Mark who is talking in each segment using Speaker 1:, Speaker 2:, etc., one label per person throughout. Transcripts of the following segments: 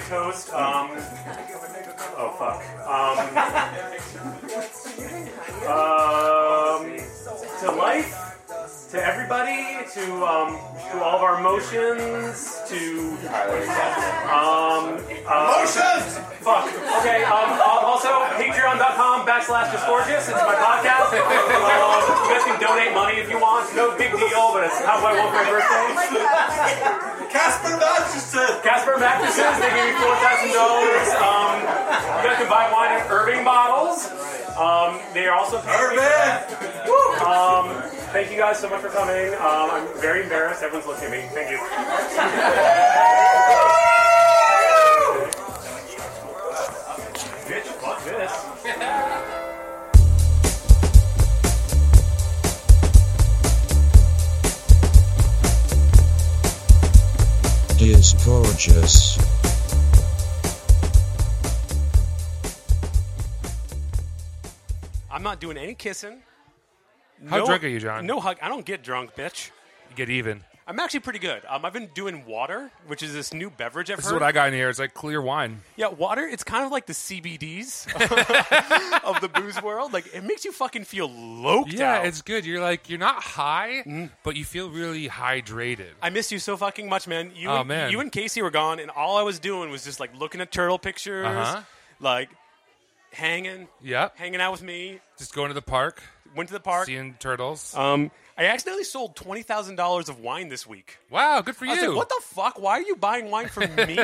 Speaker 1: toast. Oh fuck. To life, to everybody, to all of our emotions, to
Speaker 2: Emotions!
Speaker 1: fuck. Okay. Also, Patreon.com/Disgorgeous. It's my podcast. You guys can donate money if you want. No big deal, but it's how I want my birthday.
Speaker 2: Casper Mattresses!
Speaker 1: Casper Mattresses, they gave me $4,000. You guys can buy wine in Irving bottles. They are also
Speaker 2: Irving!
Speaker 1: thank you guys so much for coming. I'm very embarrassed. Everyone's looking at me. Thank you. Bitch, fuck this.
Speaker 3: Disgorgeous.
Speaker 1: I'm not doing any kissing.
Speaker 4: How drunk are you, John?
Speaker 1: No hug. I don't get drunk, bitch.
Speaker 4: You get even.
Speaker 1: I'm actually pretty good. I've been doing water, which is this new beverage I've
Speaker 4: This
Speaker 1: heard.
Speaker 4: is what I got in here. It's like clear wine.
Speaker 1: Yeah, water, it's kind of like the CBDs of the booze world. Like, it makes you fucking feel loped
Speaker 4: Yeah,
Speaker 1: out.
Speaker 4: it's good. You're not high, but you feel really hydrated.
Speaker 1: I miss you so fucking much, man.
Speaker 4: Oh, man.
Speaker 1: You and Casey were gone, and all I was doing was just, like, looking at turtle pictures, like, hanging out with me.
Speaker 4: Just going to the park,
Speaker 1: Went to the park.
Speaker 4: seeing turtles.
Speaker 1: I accidentally sold $20,000 of wine this week.
Speaker 4: Wow, good for
Speaker 1: I was
Speaker 4: you.
Speaker 1: like, what the fuck? Why are you buying wine from me?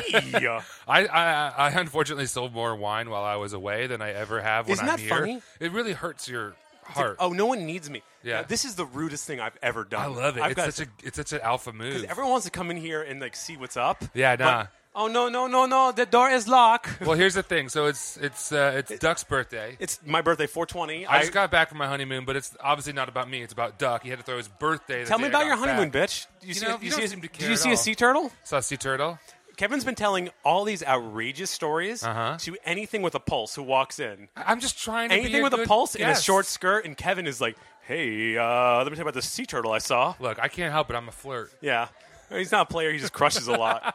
Speaker 4: I unfortunately sold more wine while I was away than I ever have when
Speaker 1: Isn't
Speaker 4: I'm
Speaker 1: that
Speaker 4: here.
Speaker 1: funny?
Speaker 4: It really hurts your heart.
Speaker 1: Oh, no one needs me.
Speaker 4: Yeah.
Speaker 1: This is the rudest thing I've ever done.
Speaker 4: I love it.
Speaker 1: I've got-
Speaker 4: It's such an alpha move.
Speaker 1: Everyone wants to come in here and like see what's up.
Speaker 4: Yeah, nah.
Speaker 1: But, oh no! The door is locked.
Speaker 4: Well, here's the thing. So it's Duck's birthday.
Speaker 1: It's my birthday, 420.
Speaker 4: I just got back from my honeymoon, but it's obviously not about me. It's about Duck. He had to throw his birthday.
Speaker 1: Tell me about your honeymoon, bitch. Did
Speaker 4: You don't seem to care
Speaker 1: Did you
Speaker 4: at
Speaker 1: see a
Speaker 4: all.
Speaker 1: sea turtle?
Speaker 4: Saw a sea turtle.
Speaker 1: Kevin's been telling all these outrageous stories to anything with a pulse who walks in.
Speaker 4: I'm just trying to be
Speaker 1: Anything with a
Speaker 4: good
Speaker 1: pulse in a
Speaker 4: guest.
Speaker 1: short skirt, and Kevin is like, "Hey, let me tell you about the sea turtle I saw."
Speaker 4: Look, I can't help it. I'm a flirt.
Speaker 1: Yeah, he's not a player. He just crushes a lot.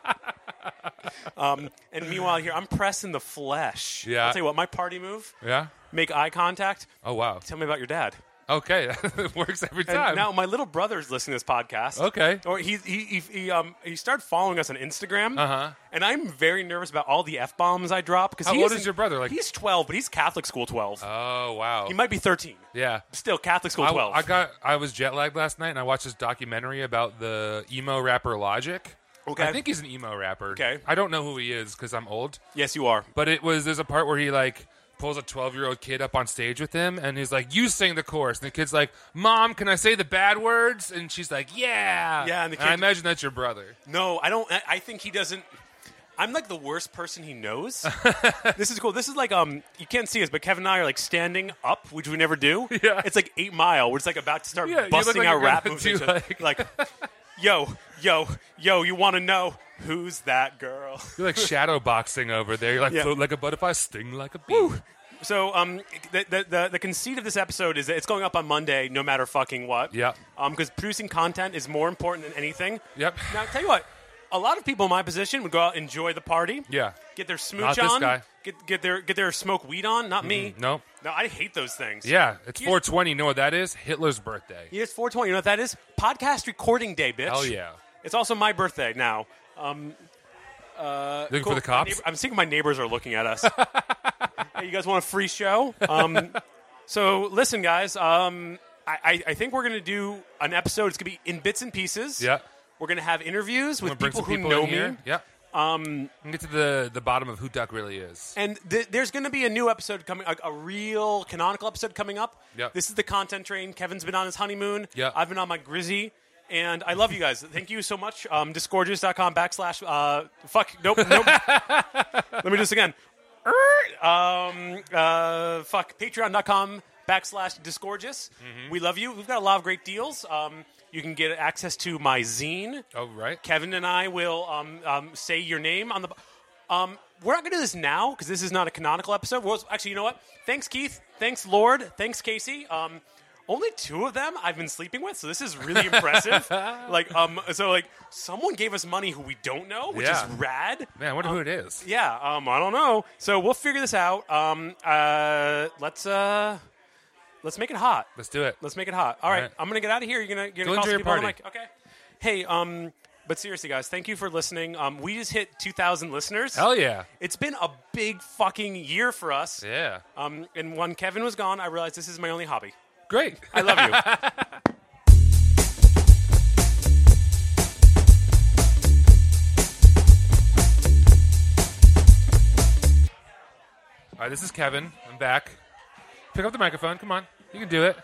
Speaker 1: And meanwhile, here I'm pressing the flesh.
Speaker 4: Yeah.
Speaker 1: I'll tell you what, my party move:
Speaker 4: Yeah.
Speaker 1: make eye contact.
Speaker 4: Oh wow.
Speaker 1: Tell me about your dad.
Speaker 4: Okay, it works every
Speaker 1: And
Speaker 4: time.
Speaker 1: now my little brother's listening to this podcast.
Speaker 4: Okay.
Speaker 1: Or he started following us on Instagram.
Speaker 4: Uh-huh.
Speaker 1: And I'm very nervous about all the F-bombs I drop. Because
Speaker 4: How old is your brother? Like
Speaker 1: he's 12, but he's Catholic school 12.
Speaker 4: Oh wow.
Speaker 1: He might be 13.
Speaker 4: Yeah.
Speaker 1: Still Catholic school 12.
Speaker 4: I was jet lagged last night, and I watched this documentary about the emo rapper Logic.
Speaker 1: Okay.
Speaker 4: I think he's an emo rapper.
Speaker 1: Okay.
Speaker 4: I don't know who he is because I'm old.
Speaker 1: Yes, you are.
Speaker 4: But there's a part where he like pulls a 12-year-old kid up on stage with him, and he's like, "You sing the chorus." And the kid's like, "Mom, can I say the bad words?" And she's like, "Yeah."
Speaker 1: Yeah, and the
Speaker 4: I
Speaker 1: kid-
Speaker 4: imagine that's your brother.
Speaker 1: No, I don't. I think he doesn't. I'm like the worst person he knows. This is cool. This is like you can't see us, but Kevin and I are like standing up, which we never do.
Speaker 4: Yeah.
Speaker 1: It's like 8 Mile. We're just like about to start
Speaker 4: Yeah, you look
Speaker 1: busting
Speaker 4: like
Speaker 1: out
Speaker 4: you're
Speaker 1: rap
Speaker 4: gonna
Speaker 1: moves.
Speaker 4: do,
Speaker 1: Like, yo, you want to know who's that girl?
Speaker 4: You're like shadow boxing over there. You're like
Speaker 1: Yeah.
Speaker 4: float like a butterfly, sting like a bee.
Speaker 1: So the conceit of this episode is that it's going up on Monday, no matter fucking what.
Speaker 4: Yeah.
Speaker 1: Because producing content is more important than anything.
Speaker 4: Yep.
Speaker 1: Now, tell you what. A lot of people in my position would go out and enjoy the party.
Speaker 4: Yeah.
Speaker 1: Get their smooch
Speaker 4: Not this
Speaker 1: on.
Speaker 4: guy.
Speaker 1: Get their smoke weed on. Not me.
Speaker 4: Nope.
Speaker 1: No, I hate those things.
Speaker 4: Yeah, it's
Speaker 1: You-
Speaker 4: 420. You know what that is? Hitler's birthday.
Speaker 1: Yeah, it's 420. You know what that is? Podcast recording day, bitch.
Speaker 4: Hell yeah.
Speaker 1: It's also my birthday now.
Speaker 4: Looking
Speaker 1: Cool.
Speaker 4: for the cops?
Speaker 1: I'm thinking my neighbors are looking at us. Hey, you guys want a free show? So listen, guys. I think we're going to do an episode. It's going to be in bits and pieces.
Speaker 4: Yeah.
Speaker 1: We're going to have interviews
Speaker 4: I'm
Speaker 1: with
Speaker 4: gonna bring
Speaker 1: people
Speaker 4: some
Speaker 1: who
Speaker 4: people
Speaker 1: know
Speaker 4: in here.
Speaker 1: me.
Speaker 4: Yeah. And get to the bottom of who Duck really is.
Speaker 1: And there's going to be a new episode coming, a real canonical episode coming up.
Speaker 4: Yep.
Speaker 1: This is the content train. Kevin's been on his honeymoon.
Speaker 4: Yep.
Speaker 1: I've been on my grizzy. And I love you guys. Thank you so much. Disgorgeous.com / fuck. Nope. Let me do this again. Fuck. Patreon.com / Disgorgeous. We love you. We've got a lot of great deals. You can get access to my zine.
Speaker 4: Oh, right.
Speaker 1: Kevin and I will say your name on the. We're not going to do this now because this is not a canonical episode. Actually, you know what? Thanks, Keith. Thanks, Lord. Thanks, Casey. only 2 of them I've been sleeping with, so this is really impressive. Someone gave us money who we don't know, which is rad.
Speaker 4: Man, I wonder who it is.
Speaker 1: Yeah, I don't know. So we'll figure this out. Let's make it hot.
Speaker 4: Let's do it.
Speaker 1: Let's make it hot. All right,
Speaker 4: right.
Speaker 1: I'm gonna get out of here. You're gonna
Speaker 4: Go
Speaker 1: call
Speaker 4: enjoy
Speaker 1: some
Speaker 4: your
Speaker 1: people on the
Speaker 4: party.
Speaker 1: mic. Okay. Hey, but seriously, guys, thank you for listening. We just hit 2,000 listeners.
Speaker 4: Hell yeah.
Speaker 1: It's been a big fucking year for us.
Speaker 4: Yeah.
Speaker 1: And when Kevin was gone, I realized this is my only hobby.
Speaker 4: Great.
Speaker 1: I love you.
Speaker 4: All right, this is Kevin. I'm back. Pick up the microphone. Come on. You can do it.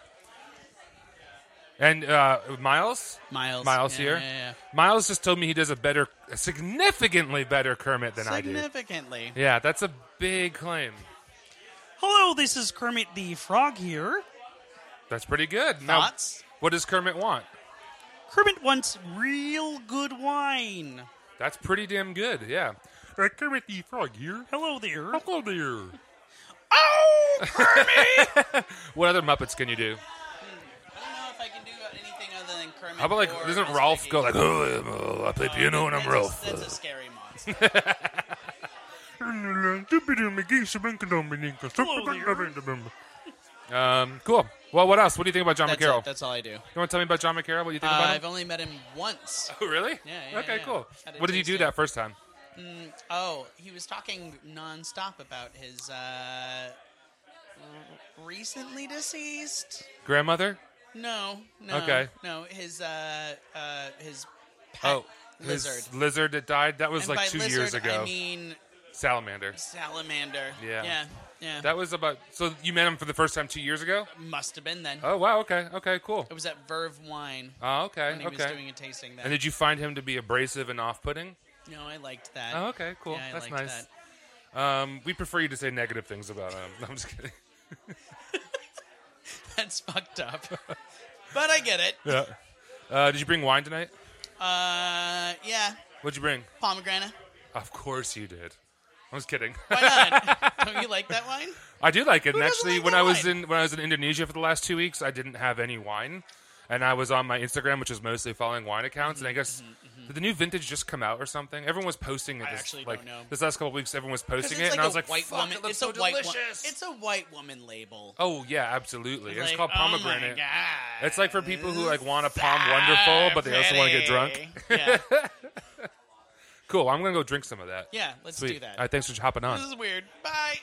Speaker 4: And Miles? Miles here.
Speaker 3: Yeah.
Speaker 4: Miles just told me he does a significantly better Kermit than I do.
Speaker 3: Significantly.
Speaker 4: Yeah, that's a big claim.
Speaker 3: Hello, this is Kermit the Frog here.
Speaker 4: That's pretty good.
Speaker 3: Thoughts?
Speaker 4: Now, what does Kermit want?
Speaker 3: Kermit wants real good wine.
Speaker 4: That's pretty damn good, yeah. Kermit the Frog here.
Speaker 3: Hello there.
Speaker 4: Hello there.
Speaker 3: Oh, Kermit!
Speaker 4: What other Muppets can you do?
Speaker 3: I don't know if I can do anything other than Kermit.
Speaker 4: How about, like,
Speaker 3: or
Speaker 4: doesn't
Speaker 3: Miss
Speaker 4: Ralph
Speaker 3: Piggy.
Speaker 4: go like, oh, I play piano and I'm Ralph.
Speaker 3: That's a scary monster.
Speaker 4: Cool. Well, what else? What do you think about John McCarroll?
Speaker 3: That's all I do.
Speaker 4: You want to tell me about John McCarroll? What do you think about
Speaker 3: I've
Speaker 4: him?
Speaker 3: only met him once.
Speaker 4: Oh, really?
Speaker 3: Yeah,
Speaker 4: Okay,
Speaker 3: yeah.
Speaker 4: cool.
Speaker 3: Had a
Speaker 4: What did you do
Speaker 3: tasting.
Speaker 4: that first time?
Speaker 3: Oh, he was talking nonstop about his recently deceased.
Speaker 4: Grandmother?
Speaker 3: No.
Speaker 4: Okay.
Speaker 3: No, his pet
Speaker 4: Oh,
Speaker 3: lizard.
Speaker 4: his lizard that died? That was
Speaker 3: And
Speaker 4: like
Speaker 3: by
Speaker 4: 2
Speaker 3: lizard,
Speaker 4: years ago.
Speaker 3: I mean
Speaker 4: Salamander.
Speaker 3: salamander.
Speaker 4: Yeah.
Speaker 3: Yeah.
Speaker 4: That was about... So you met him for the first time 2 years ago?
Speaker 3: Must have been then.
Speaker 4: Oh, wow. Okay. Okay, cool.
Speaker 3: It was at Verve Wine
Speaker 4: Oh, okay.
Speaker 3: when he was
Speaker 4: Okay.
Speaker 3: doing a tasting there.
Speaker 4: And did you find him to be abrasive and off-putting?
Speaker 3: No, I liked that.
Speaker 4: Oh, okay. Cool.
Speaker 3: Yeah, I
Speaker 4: That's
Speaker 3: liked
Speaker 4: nice.
Speaker 3: that.
Speaker 4: We prefer you to say negative things about him. No, I'm just kidding.
Speaker 3: That's fucked up. But I get it.
Speaker 4: Yeah. Did you bring wine tonight?
Speaker 3: Yeah.
Speaker 4: What'd you bring?
Speaker 3: Pomegranate.
Speaker 4: Of course you did. I was kidding.
Speaker 3: Why not? Don't you like that wine?
Speaker 4: I do like it.
Speaker 3: Who
Speaker 4: And
Speaker 3: doesn't
Speaker 4: actually,
Speaker 3: like
Speaker 4: when
Speaker 3: that
Speaker 4: I was
Speaker 3: wine?
Speaker 4: in Indonesia for the last 2 weeks, I didn't have any wine, and I was on my Instagram, which is mostly following wine accounts. And I guess did the new vintage just come out or something? Everyone was posting it.
Speaker 3: I
Speaker 4: This,
Speaker 3: actually
Speaker 4: like,
Speaker 3: don't know.
Speaker 4: This last couple of weeks, everyone was posting it,
Speaker 3: It's
Speaker 4: and I was like,
Speaker 3: white
Speaker 4: "Fuck,
Speaker 3: woman.
Speaker 4: it looks
Speaker 3: It's
Speaker 4: so
Speaker 3: a white
Speaker 4: delicious."
Speaker 3: It's a white woman label.
Speaker 4: Oh yeah, absolutely. And it's
Speaker 3: Like,
Speaker 4: called
Speaker 3: oh my
Speaker 4: pomegranate.
Speaker 3: God.
Speaker 4: It's like for people who like want a palm wonderful, but they also want to get drunk.
Speaker 3: Yeah,
Speaker 4: Cool. I'm gonna go drink some of that.
Speaker 3: yeah. Let's
Speaker 4: Sweet.
Speaker 3: do that.
Speaker 4: All right, thanks for hopping on.
Speaker 3: This is weird. Bye.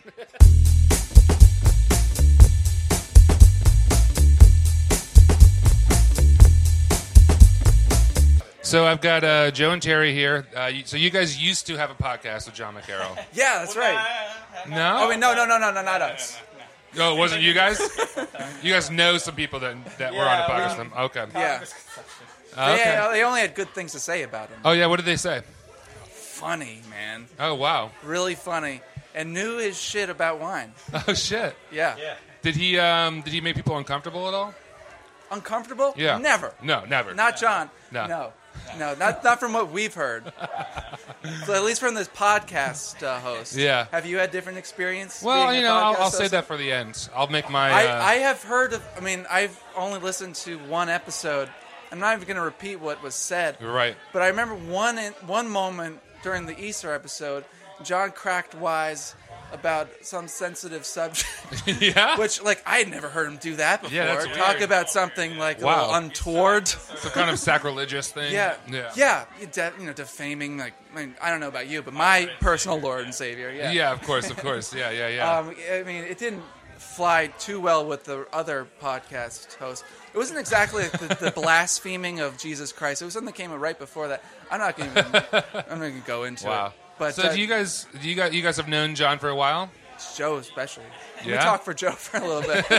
Speaker 4: So I've got Joe and Terry here. So you guys used to have a podcast with John McCarroll.
Speaker 5: Yeah, that's right.
Speaker 4: No?
Speaker 5: Oh, wait, no, not us.
Speaker 4: Oh, it wasn't you guys? You guys know some people that were on a podcast with him. Okay.
Speaker 5: Yeah.
Speaker 4: Okay.
Speaker 5: They only had good things to say about him.
Speaker 4: Oh, yeah, what did they say?
Speaker 5: Funny, man.
Speaker 4: Oh, wow.
Speaker 5: Really funny. And knew his shit about wine.
Speaker 4: Oh, shit.
Speaker 5: Yeah.
Speaker 4: Did he make people uncomfortable at all?
Speaker 5: Uncomfortable?
Speaker 4: Yeah.
Speaker 5: Never.
Speaker 4: No, never.
Speaker 5: Not John.
Speaker 4: No.
Speaker 5: No, not from what we've heard. So at least from this podcast host.
Speaker 4: Yeah.
Speaker 5: Have you had different experience?
Speaker 4: Well,
Speaker 5: being
Speaker 4: you
Speaker 5: a
Speaker 4: know,
Speaker 5: podcast
Speaker 4: I'll save
Speaker 5: host?
Speaker 4: that for the end. I'll make my...
Speaker 5: I have heard of. I mean, I've only listened to one episode. I'm not even going to repeat what was said.
Speaker 4: You're right.
Speaker 5: But I remember one moment during the Easter episode, John cracked wise about some sensitive subject,
Speaker 4: Yeah?
Speaker 5: which, like, I had never heard him do that before.
Speaker 4: Yeah, that's
Speaker 5: Talk
Speaker 4: weird.
Speaker 5: about something, like,
Speaker 4: Wow.
Speaker 5: a little untoward.
Speaker 4: Some kind of sacrilegious thing?
Speaker 5: Yeah.
Speaker 4: Yeah.
Speaker 5: Defaming, like, I mean, I don't know about you, but my personal Lord and Savior, yeah.
Speaker 4: Yeah, of course. Yeah.
Speaker 5: I mean, it didn't fly too well with the other podcast hosts. It wasn't exactly the blaspheming of Jesus Christ. It was something that came right before that. I'm not going to go into
Speaker 4: Wow.
Speaker 5: it. But
Speaker 4: So do you guys have known John for a while?
Speaker 5: Joe especially. We
Speaker 4: Yeah?
Speaker 5: talked for Joe for a little bit.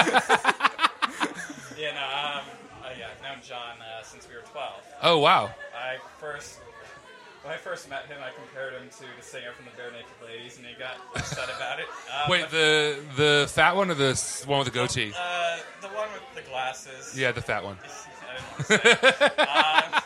Speaker 6: Yeah, no, I've known John since we were 12.
Speaker 4: Oh, wow.
Speaker 6: When I first met him, I compared him to the singer from the Bare Naked Ladies, and he got upset about it.
Speaker 4: Wait, the fat one or the one with the goatee?
Speaker 6: The one with the glasses.
Speaker 4: Yeah, the fat one.
Speaker 6: I didn't want to say it.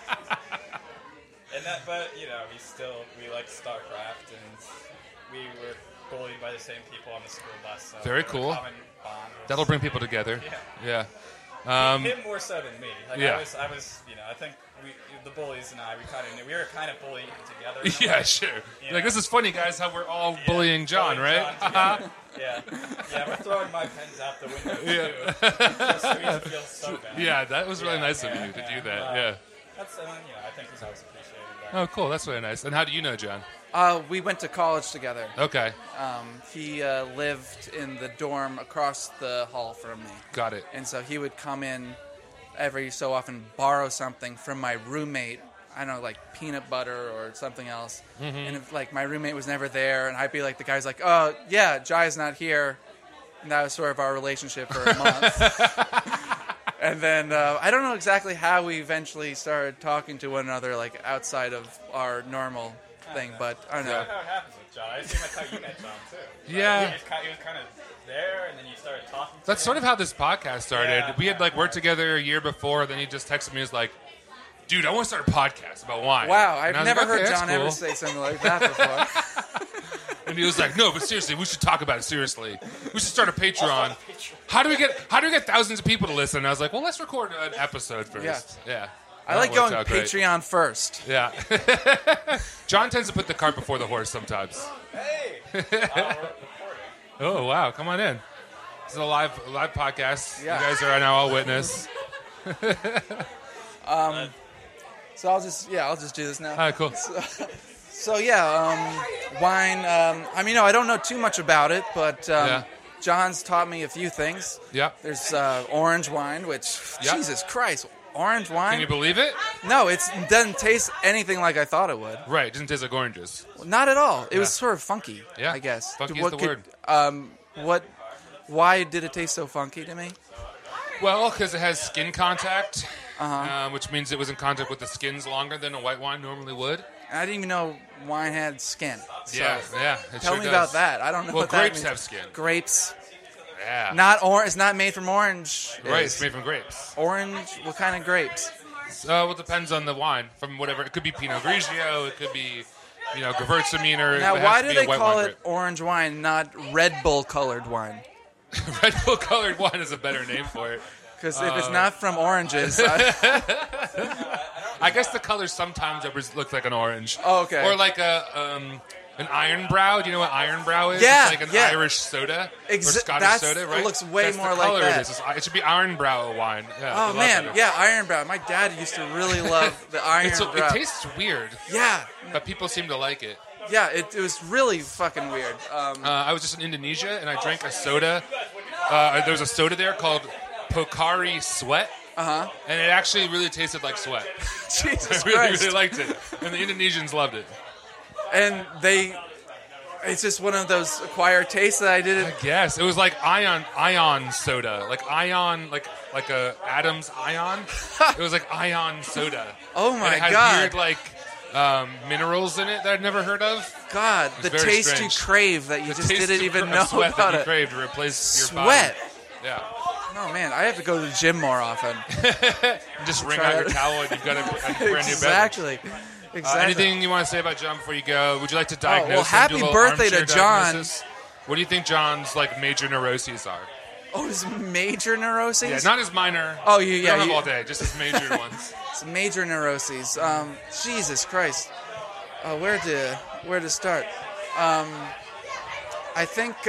Speaker 6: But we liked StarCraft, and we were bullied by the same people on the school bus. So
Speaker 4: Very
Speaker 6: we had a
Speaker 4: cool.
Speaker 6: common bond was-
Speaker 4: That'll bring people together.
Speaker 6: Yeah. Him more so than me. Like,
Speaker 4: Yeah.
Speaker 6: I was, I think the bullies and we kind of knew. We were kind of bullying together.
Speaker 4: Yeah, sure.
Speaker 6: Yeah.
Speaker 4: Like, this is funny, guys, how we're all bullying John,
Speaker 6: Bullying
Speaker 4: right?
Speaker 6: John together. Yeah, we're throwing my pens out the window, too. Just so he doesn't feel so bad.
Speaker 4: Yeah, that was really
Speaker 6: Yeah,
Speaker 4: nice of
Speaker 6: yeah,
Speaker 4: you to
Speaker 6: yeah.
Speaker 4: do that. Yeah.
Speaker 6: That's, I think he's always appreciated that.
Speaker 4: Oh, cool. That's really nice. And how do you know John?
Speaker 5: We went to college together.
Speaker 4: Okay.
Speaker 5: He lived in the dorm across the hall from me.
Speaker 4: Got it.
Speaker 5: And so he would come in every so often, borrow something from my roommate. I don't know, like peanut butter or something else.
Speaker 4: Mm-hmm.
Speaker 5: And if like my roommate was never there, and I'd be like, the guy's like, oh yeah, Jai's not here. And that was sort of our relationship for a month. And then I don't know exactly how we eventually started talking to one another, like outside of our normal thing, but I don't know.
Speaker 6: That's how it happens with John. I assume that's how you met John, too.
Speaker 4: Yeah.
Speaker 6: He was kind of there, and then you started talking to
Speaker 4: That's
Speaker 6: him.
Speaker 4: sort of how this podcast started.
Speaker 6: Yeah,
Speaker 4: We had like worked together a year before, then he just texted me, he was like, dude, I want to start a podcast about wine.
Speaker 5: Wow,
Speaker 4: And
Speaker 5: I've
Speaker 4: I was like,
Speaker 5: never
Speaker 4: "Okay,
Speaker 5: heard
Speaker 4: that's
Speaker 5: John
Speaker 4: cool."
Speaker 5: ever say something like that before.
Speaker 4: And he was like, no, but seriously, we should talk about it seriously. We should start a Patreon. How do we get thousands of people to listen? And I was like, well, let's record an episode first. Yeah.
Speaker 5: I
Speaker 4: That
Speaker 5: like
Speaker 4: worked
Speaker 5: going
Speaker 4: out great.
Speaker 5: Patreon first.
Speaker 4: Yeah. John tends to put the cart before the horse sometimes.
Speaker 6: Hey!
Speaker 4: Oh, wow. Come on in. This is a live podcast.
Speaker 5: Yeah.
Speaker 4: You guys are now all witness.
Speaker 5: So I'll just do this now.
Speaker 4: All right, cool.
Speaker 5: So yeah, wine. I don't know too much about it, but
Speaker 4: Yeah.
Speaker 5: John's taught me a few things.
Speaker 4: Yep.
Speaker 5: There's orange wine, which
Speaker 4: Yeah.
Speaker 5: Jesus Christ, orange wine.
Speaker 4: Can you believe it?
Speaker 5: No, it doesn't taste anything like I thought it would.
Speaker 4: Right. It doesn't taste like oranges.
Speaker 5: Not at all. It was
Speaker 4: Yeah.
Speaker 5: sort of funky.
Speaker 4: Yeah.
Speaker 5: I guess.
Speaker 4: Funky is the word.
Speaker 5: Why did it taste so funky to me?
Speaker 4: Well, because it has skin contact, which means it was in contact with the skins longer than a white wine normally would.
Speaker 5: I didn't even know wine had skin. So
Speaker 4: Yeah. It
Speaker 5: Tell
Speaker 4: sure
Speaker 5: me
Speaker 4: does.
Speaker 5: about that. I don't know
Speaker 4: Well,
Speaker 5: what that
Speaker 4: grapes
Speaker 5: means.
Speaker 4: have skin.
Speaker 5: Grapes.
Speaker 4: Yeah.
Speaker 5: Not orange. It's not made from orange.
Speaker 4: Right.
Speaker 5: It's
Speaker 4: It's made from grapes.
Speaker 5: orange. What kind of grapes?
Speaker 4: Well, it depends on the wine. From whatever. It could be Pinot Grigio. It could be, Gewürztraminer.
Speaker 5: Now,
Speaker 4: it has
Speaker 5: why
Speaker 4: to
Speaker 5: do
Speaker 4: be a
Speaker 5: they
Speaker 4: white
Speaker 5: call
Speaker 4: wine
Speaker 5: it orange wine, not Red Bull colored wine?
Speaker 4: grape. Red Bull colored wine is a better name for it.
Speaker 5: Because if it's not from oranges,
Speaker 4: I guess the color sometimes looks like an orange.
Speaker 5: Oh, okay.
Speaker 4: Or like an Iron Brow. Do you know what Iron Brow is?
Speaker 5: Yeah,
Speaker 4: It's like an
Speaker 5: yeah.
Speaker 4: Irish soda or Scottish
Speaker 5: that's-
Speaker 4: soda, right?
Speaker 5: it looks way
Speaker 4: That's
Speaker 5: more
Speaker 4: the
Speaker 5: like
Speaker 4: color
Speaker 5: that.
Speaker 4: It is. It should be Iron Brow wine. Yeah,
Speaker 5: oh
Speaker 4: a lot
Speaker 5: man,
Speaker 4: better.
Speaker 5: yeah, Iron Brow. My dad used to really love the Iron Brow.
Speaker 4: It tastes weird,
Speaker 5: Yeah,
Speaker 4: but people seem to like it.
Speaker 5: yeah, it was really fucking weird.
Speaker 4: I was just in Indonesia and I drank a soda. There was a soda there called Pocari Sweat. And it actually really tasted like sweat.
Speaker 5: Jesus
Speaker 4: I really,
Speaker 5: Christ.
Speaker 4: really liked it. And the Indonesians loved it.
Speaker 5: And it's just one of those acquired tastes that I
Speaker 4: I
Speaker 5: didn't.
Speaker 4: guess. It was like ion soda. Like ion, like a Adam's ion. It was like ion soda.
Speaker 5: Oh
Speaker 4: And
Speaker 5: my
Speaker 4: it had
Speaker 5: God.
Speaker 4: weird, minerals in it that I'd never heard of.
Speaker 5: God, the
Speaker 4: very
Speaker 5: taste
Speaker 4: strange.
Speaker 5: you crave that you
Speaker 4: The
Speaker 5: just
Speaker 4: taste
Speaker 5: didn't
Speaker 4: of
Speaker 5: even
Speaker 4: of
Speaker 5: know
Speaker 4: sweat
Speaker 5: about
Speaker 4: that you
Speaker 5: it.
Speaker 4: crave to replace your
Speaker 5: Sweat.
Speaker 4: body. Yeah.
Speaker 5: Oh man, I have to go to the gym more often.
Speaker 4: And just wring
Speaker 5: Try
Speaker 4: out your
Speaker 5: that.
Speaker 4: towel and you've got a brand new beverage.
Speaker 5: Exactly. Exactly.
Speaker 4: Anything you want to say about John before you go? Would you like to diagnose
Speaker 5: well,
Speaker 4: him?
Speaker 5: happy
Speaker 4: Do a little
Speaker 5: birthday to
Speaker 4: armchair
Speaker 5: John.
Speaker 4: diagnosis? What do you think John's major neuroses are?
Speaker 5: Oh, his major neuroses?
Speaker 4: Yeah, not his minor.
Speaker 5: Oh,
Speaker 4: We don't have all day, just his major ones.
Speaker 5: It's major neuroses. Jesus Christ. Where to start? I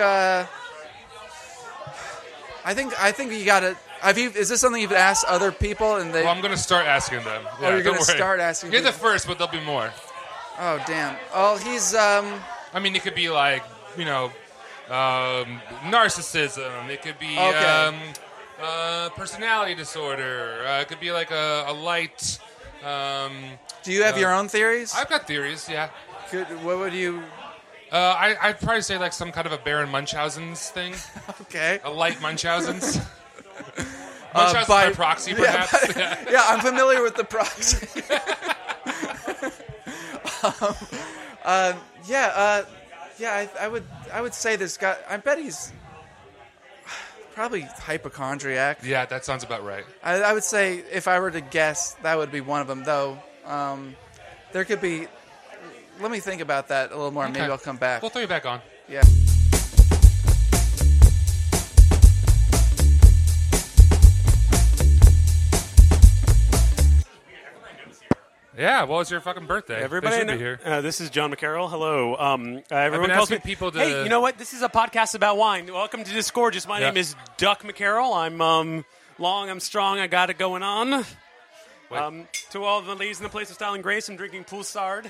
Speaker 5: think you gotta. Is this something you've asked other people and they?
Speaker 4: Well, I'm going to start asking them. Yeah,
Speaker 5: you're
Speaker 4: don't
Speaker 5: gonna
Speaker 4: worry.
Speaker 5: start asking
Speaker 4: You're the
Speaker 5: people.
Speaker 4: first, but there'll be more.
Speaker 5: Oh damn. Oh, he's
Speaker 4: I mean, it could be narcissism. It could be
Speaker 5: Okay.
Speaker 4: personality disorder. It could be like a light.
Speaker 5: Do you have your own theories?
Speaker 4: I've got theories. Yeah.
Speaker 5: What would you?
Speaker 4: I'd probably say like some kind of a Baron Munchausen's thing.
Speaker 5: Okay.
Speaker 4: A light Munchausen's. Munchausen's
Speaker 5: by-
Speaker 4: by proxy, perhaps.
Speaker 5: Yeah, I'm familiar with the proxy. I would say this guy. I bet he's probably hypochondriac.
Speaker 4: Yeah, that sounds about right.
Speaker 5: I would say if I were to guess, that would be one of them. Though there could be. Let me think about that a little more.
Speaker 4: Okay.
Speaker 5: Maybe I'll come back.
Speaker 4: We'll throw you back on.
Speaker 5: Yeah.
Speaker 4: Yeah, well, it's your fucking birthday.
Speaker 1: Everybody,
Speaker 4: they should be here.
Speaker 1: This is John McCarroll. Hello. Everyone
Speaker 4: been
Speaker 1: calls me.
Speaker 4: asking people to-
Speaker 1: Hey, you know what? This is a podcast about wine. Welcome to Disgorgeous. My
Speaker 4: Yeah.
Speaker 1: name is Duck McCarroll. I'm long. I'm strong. I got it going on. To all the ladies in the place of style and grace, I'm drinking Poolsard.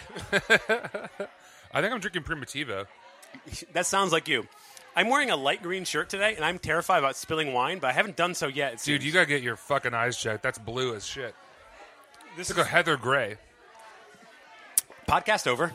Speaker 4: I think I'm drinking Primitivo.
Speaker 1: That sounds like you. I'm wearing a light green shirt today, and I'm terrified about spilling wine, but I haven't done so yet. it
Speaker 4: Dude,
Speaker 1: seems.
Speaker 4: you gotta get your fucking eyes checked. That's blue as shit.
Speaker 1: This
Speaker 4: It's like a Heather Gray.
Speaker 1: podcast over.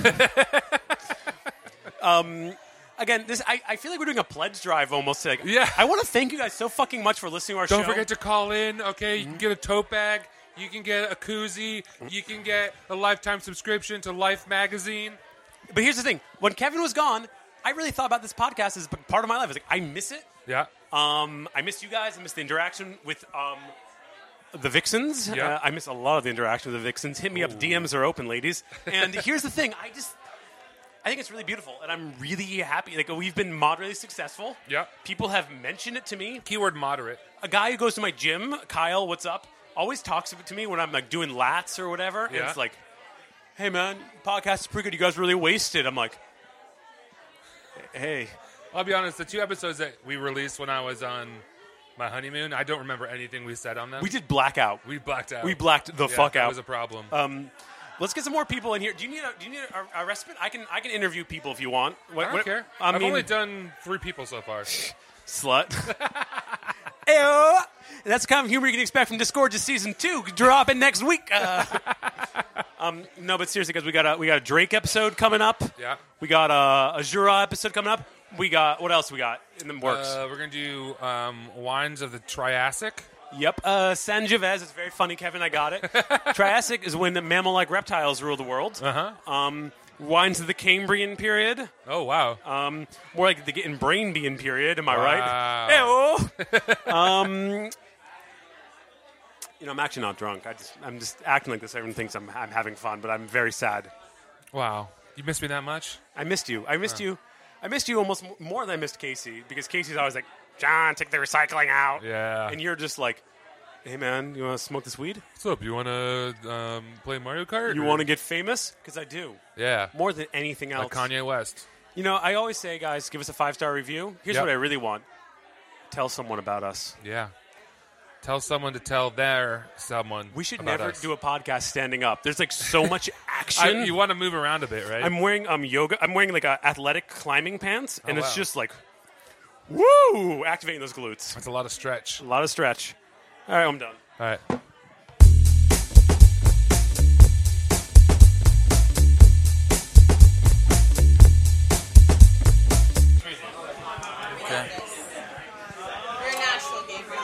Speaker 1: Again, I feel like we're doing a pledge drive almost. Like,
Speaker 4: Yeah.
Speaker 1: I want to thank you guys so fucking much for listening to our show.
Speaker 4: Don't forget to call in, okay? You can get a tote bag. You can get a koozie. You can get a lifetime subscription to Life magazine.
Speaker 1: But here's the thing: when Kevin was gone, I really thought about this podcast as part of my life. I was like, I miss it.
Speaker 4: Yeah.
Speaker 1: I miss you guys. I miss the interaction with the Vixens.
Speaker 4: Yeah.
Speaker 1: I miss a lot of the interaction with the Vixens. Hit me up. DMs are open, ladies. And here's the thing: I think it's really beautiful, and I'm really happy. Like, we've been moderately successful.
Speaker 4: Yeah.
Speaker 1: People have mentioned it to me.
Speaker 4: Keyword moderate.
Speaker 1: A guy who goes to my gym, Kyle, what's up? Always talks to me when I'm like doing lats or whatever. And
Speaker 4: Yeah.
Speaker 1: it's like, hey man, podcast is pretty good. You guys really wasted. I'm like, hey.
Speaker 4: I'll be honest, the 2 episodes that we released when I was on my honeymoon, I don't remember anything we said on them.
Speaker 1: We did blackout.
Speaker 4: We blacked out.
Speaker 1: We blacked the
Speaker 4: Yeah,
Speaker 1: fuck
Speaker 4: that
Speaker 1: out.
Speaker 4: was a problem.
Speaker 1: Let's get some more people in here. Do you need a respite? I can interview people if you want.
Speaker 4: I don't care.
Speaker 1: I
Speaker 4: I've
Speaker 1: mean,
Speaker 4: only done 3 people so far.
Speaker 1: slut. Ayo. That's the kind of humor you can expect from Disgorgeous Season 2. Dropping next week. No, but seriously, guys, we got a Drake episode coming up.
Speaker 4: Yeah.
Speaker 1: We got a Jura episode coming up. We got what else we got in the works?
Speaker 4: We're going to do Wines of the Triassic.
Speaker 1: Yep, Sangiovese is very funny, Kevin. I got it. Triassic is when mammal-like reptiles rule the world.
Speaker 4: Uh-huh.
Speaker 1: Wines of the Cambrian period.
Speaker 4: Oh, wow.
Speaker 1: More like the getting Brainbean period. Am I
Speaker 4: Wow.
Speaker 1: right? I'm actually not drunk. I'm just acting like this. Everyone thinks I'm having fun, but I'm very sad.
Speaker 4: Wow. You missed me that much?
Speaker 1: I missed you. I missed you almost more than I missed Casey, because Casey's always like, John, take the recycling out.
Speaker 4: Yeah.
Speaker 1: And you're just like, hey, man, you want to smoke this weed?
Speaker 4: What's up? You want to play Mario Kart?
Speaker 1: You
Speaker 4: or-
Speaker 1: want to get famous? Because I do.
Speaker 4: Yeah.
Speaker 1: More than anything else.
Speaker 4: Like Kanye West.
Speaker 1: I always say, guys, give us a 5-star review. Here's
Speaker 4: Yep.
Speaker 1: what I really want. Tell someone about us.
Speaker 4: Yeah. Tell someone to tell their someone.
Speaker 1: We should
Speaker 4: about
Speaker 1: never
Speaker 4: us.
Speaker 1: do a podcast standing up. There's like so much action.
Speaker 4: You want to move around a bit, right?
Speaker 1: I'm wearing yoga. I'm wearing like athletic climbing pants, and it's
Speaker 4: wow.
Speaker 1: just like, woo, activating those glutes.
Speaker 4: That's a lot of stretch.
Speaker 1: A lot of stretch. All right, I'm done.
Speaker 4: All right.
Speaker 3: You're a natural, Gabriel.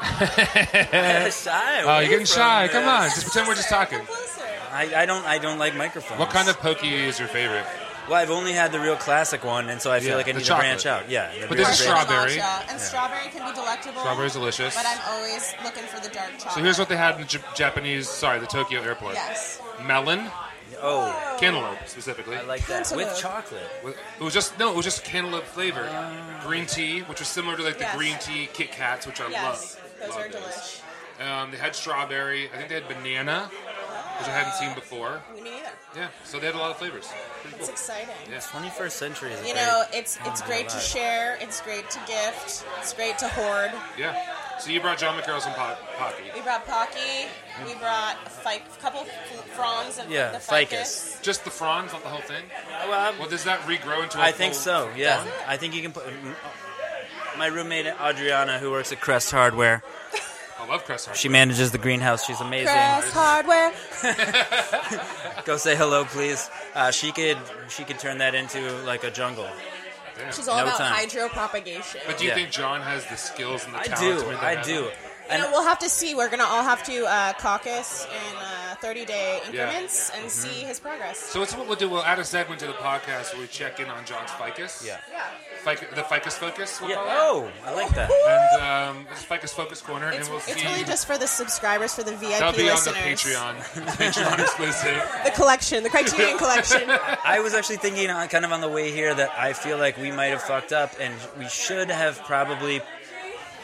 Speaker 4: Oh, you're getting shy. Come on. Just pretend we're just talking.
Speaker 3: Come closer.
Speaker 7: I don't like microphones.
Speaker 4: What kind of pokey is your favorite?
Speaker 7: Well, I've only had the real classic one, and so I feel
Speaker 4: Yeah,
Speaker 7: like I
Speaker 4: the
Speaker 7: need to branch
Speaker 4: chocolate.
Speaker 7: out. Yeah,
Speaker 4: But this is
Speaker 7: real-
Speaker 4: strawberry.
Speaker 8: And strawberry can be delectable.
Speaker 4: Strawberry's delicious.
Speaker 8: But I'm always looking for the dark chocolate.
Speaker 4: So here's what they had in the Tokyo airport.
Speaker 8: Yes.
Speaker 4: Melon,
Speaker 7: Oh,
Speaker 4: cantaloupe specifically.
Speaker 7: I like that with
Speaker 8: Cantaloupe.
Speaker 7: chocolate.
Speaker 4: It was just cantaloupe flavor. Green tea, which was similar to like the
Speaker 8: Yes.
Speaker 4: green tea Kit Kats, which I
Speaker 8: Yes.
Speaker 4: love.
Speaker 8: Those
Speaker 4: Love
Speaker 8: are delish.
Speaker 4: They had strawberry. I think they had banana, which I hadn't seen before.
Speaker 8: Me neither.
Speaker 4: Yeah, so they had a lot of flavors. Pretty
Speaker 8: It's
Speaker 4: cool.
Speaker 8: exciting.
Speaker 4: Yeah.
Speaker 7: 21st century is a
Speaker 8: You
Speaker 7: very-
Speaker 8: know, it's great to
Speaker 7: life.
Speaker 8: share. It's great to gift. It's great to hoard.
Speaker 4: Yeah. So you brought John McCarroll some Pocky.
Speaker 8: We brought Pocky. We brought a couple fronds of
Speaker 7: Yeah,
Speaker 8: the
Speaker 7: ficus.
Speaker 8: ficus.
Speaker 4: Just the fronds, not the whole thing.
Speaker 7: Well,
Speaker 4: Well, does that regrow into?
Speaker 7: I think
Speaker 4: full-
Speaker 7: so. Yeah, I think you can put. My roommate Adriana, who works at Crest Hardware,
Speaker 4: I love Crest Hardware.
Speaker 7: she manages the greenhouse. She's amazing.
Speaker 8: Crest Hardware.
Speaker 7: Go say hello, please. She could turn that into like a jungle.
Speaker 8: She's all
Speaker 7: No
Speaker 8: about
Speaker 7: time.
Speaker 8: hydropropagation.
Speaker 4: But do you
Speaker 7: Yeah.
Speaker 4: think John has the skills and the
Speaker 7: I
Speaker 4: talent
Speaker 7: do.
Speaker 4: to make that
Speaker 7: I
Speaker 4: happen?
Speaker 7: do.
Speaker 8: You
Speaker 7: And
Speaker 8: know, we'll have to see. We're gonna all have to caucus in 30-day increments and see his progress.
Speaker 4: So what's what we'll do? We'll add a segment to the podcast where we check in on John's ficus.
Speaker 7: yeah.
Speaker 4: The ficus focus. We'll
Speaker 7: Yeah.
Speaker 4: call it.
Speaker 7: Oh, I like that.
Speaker 4: And it's ficus focus corner,
Speaker 8: It's,
Speaker 4: and we'll
Speaker 8: it's
Speaker 4: see.
Speaker 8: really just for the subscribers, for the VIP
Speaker 4: That'll be
Speaker 8: listeners.
Speaker 4: on the Patreon. Patreon exclusive.
Speaker 8: The collection, the Criterion collection.
Speaker 7: I was actually thinking, kind of on the way here, that I feel like we might have fucked up, and we should have probably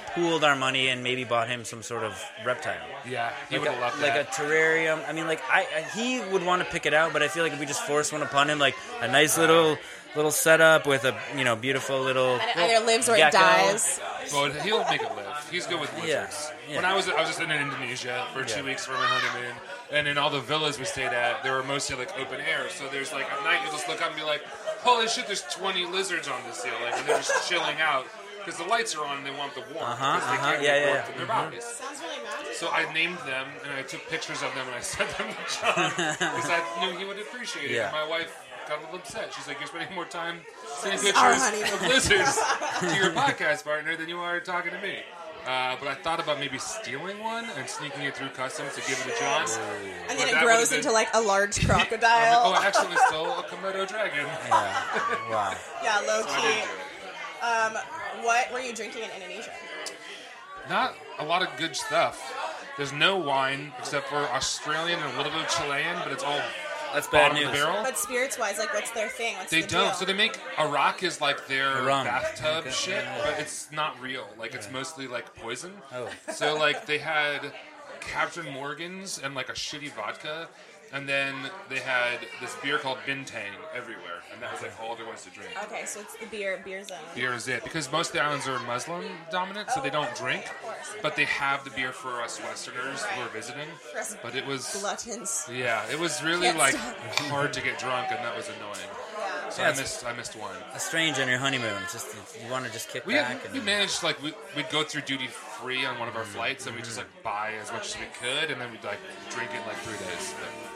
Speaker 7: pooled our money and maybe bought him some sort of reptile.
Speaker 4: Yeah, he
Speaker 7: Like
Speaker 4: would have loved
Speaker 7: like
Speaker 4: that.
Speaker 7: a terrarium. I mean, like he would want to pick it out, but I feel like if we just forced one upon him, like a nice little setup with a beautiful little
Speaker 8: And it either lives or it
Speaker 7: gecko.
Speaker 8: dies.
Speaker 4: Well, he'll make it live. He's good with lizards.
Speaker 7: Yeah.
Speaker 4: When I was just in Indonesia for 2 weeks for my honeymoon, and in all the villas we stayed at, they were mostly like open air. So there's like at night you just look up and be like, holy shit, there's 20 lizards on the ceiling, and they're just chilling out because the lights are on and they want the warmth because they can't get warmth in their bodies.
Speaker 8: Sounds really magical.
Speaker 4: So I named them and I took pictures of them and I sent them to John because I knew he would appreciate it.
Speaker 7: Yeah.
Speaker 4: And my wife got a little upset. She's like, "You're spending more time sending
Speaker 8: Our
Speaker 4: pictures
Speaker 8: honeymoon.
Speaker 4: of lizards to your podcast partner than you are talking to me." But I thought about maybe stealing one and sneaking it through customs to give it to John.
Speaker 8: And
Speaker 4: But
Speaker 8: then it
Speaker 4: that
Speaker 8: grows
Speaker 4: would've
Speaker 8: into
Speaker 4: been-
Speaker 8: like a large
Speaker 4: Oh,
Speaker 8: crocodile.
Speaker 4: I accidentally stole a Komodo dragon.
Speaker 7: Wow.
Speaker 8: Yeah, low
Speaker 4: So I
Speaker 8: key.
Speaker 4: didn't do it.
Speaker 8: What were you drinking in Indonesia?
Speaker 4: Not a lot of good stuff. There's no wine except for Australian and a little bit of Chilean, but it's all
Speaker 7: That's bad
Speaker 4: bottom of the
Speaker 7: news.
Speaker 4: barrel.
Speaker 8: But spirits-wise, like, what's their thing? What's
Speaker 4: They
Speaker 8: the
Speaker 4: don't.
Speaker 8: deal?
Speaker 4: So they make Arak is like their
Speaker 7: Rum.
Speaker 4: bathtub
Speaker 7: Okay.
Speaker 4: shit, but it's not real. Like it's mostly like poison.
Speaker 7: Oh.
Speaker 4: So like they had Captain Morgan's and like a shitty vodka, and then they had this beer called Bintang everywhere, and that was like all there was to drink.
Speaker 8: Okay, so it's the beer zone.
Speaker 4: Beer is it because most of the islands are Muslim dominant, so they don't drink,
Speaker 8: Of course.
Speaker 4: but they have the beer for us Westerners who are visiting.
Speaker 8: For us
Speaker 4: But it was
Speaker 8: gluttons.
Speaker 4: yeah, it was really
Speaker 8: Can't
Speaker 4: like
Speaker 8: stop.
Speaker 4: hard to get drunk, and that was annoying.
Speaker 8: Yeah.
Speaker 4: So
Speaker 7: Yeah,
Speaker 4: I missed wine.
Speaker 7: It's strange on your honeymoon. Just you want to just kick
Speaker 4: We
Speaker 7: back. And,
Speaker 4: managed like we'd go through duty free on one of our flights, and we just like buy as much as we could, and then we'd like drink it in like 3 days.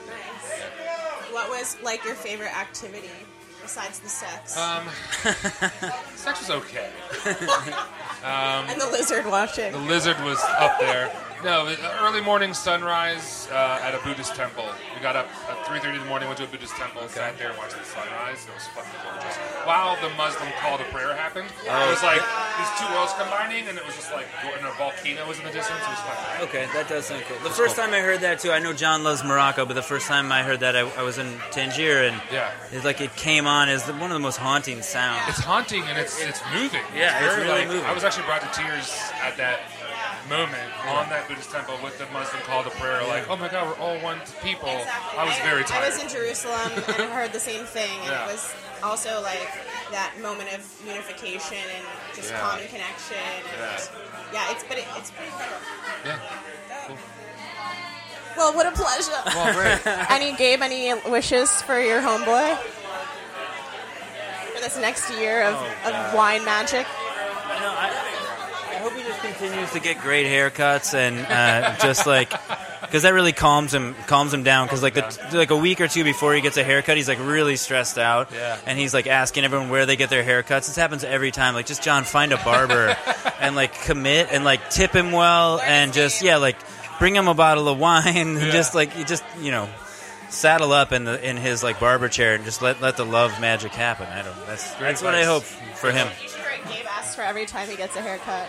Speaker 8: What was like your favorite activity besides the sex
Speaker 4: Sex was okay.
Speaker 8: and the lizard watching?
Speaker 4: The lizard was up there. No, early morning sunrise at a Buddhist temple. We got up at 3:30 in the morning, went to a Buddhist temple, sat there and watched the sunrise. It was fucking gorgeous. While the Muslim call to prayer happened, it was like these two worlds combining, and it was just like and a volcano was in the distance. It was fun.
Speaker 7: Okay, that does sound cool. The first time I heard that too, I know John loves Morocco, but the first time I heard that, I was in Tangier, and
Speaker 4: Yeah.
Speaker 7: it's like it came on as one of the most haunting sounds.
Speaker 4: It's haunting and it's moving.
Speaker 7: Yeah, it's
Speaker 4: very,
Speaker 7: really moving.
Speaker 4: I was actually brought to tears at that moment on that Buddhist temple with the Muslim call to prayer. Like, oh my God, we're all one people.
Speaker 8: Exactly.
Speaker 4: I was very
Speaker 8: I
Speaker 4: tired.
Speaker 8: was in Jerusalem and I heard the same thing, and
Speaker 4: Yeah.
Speaker 8: it was also like that moment of unification and just
Speaker 4: Yeah.
Speaker 8: common connection. And it's pretty incredible.
Speaker 4: Yeah.
Speaker 8: Well, what a pleasure.
Speaker 4: Well, great.
Speaker 8: Gabe, any wishes for your homeboy for this next year of wine magic?
Speaker 7: I hope he just continues to get great haircuts and just like, because that really calms him down. Because like a week or two before he gets a haircut, he's like really stressed out,
Speaker 4: Yeah.
Speaker 7: and he's like asking everyone where they get their haircuts. This happens every time. Like, just John, find a barber and like commit and like tip him well and just like bring him a bottle of wine and just saddle up in his like barber chair and just let the love magic happen. That's what I
Speaker 4: advice.
Speaker 7: hope for him.
Speaker 8: Gabe asks for every time he gets a haircut.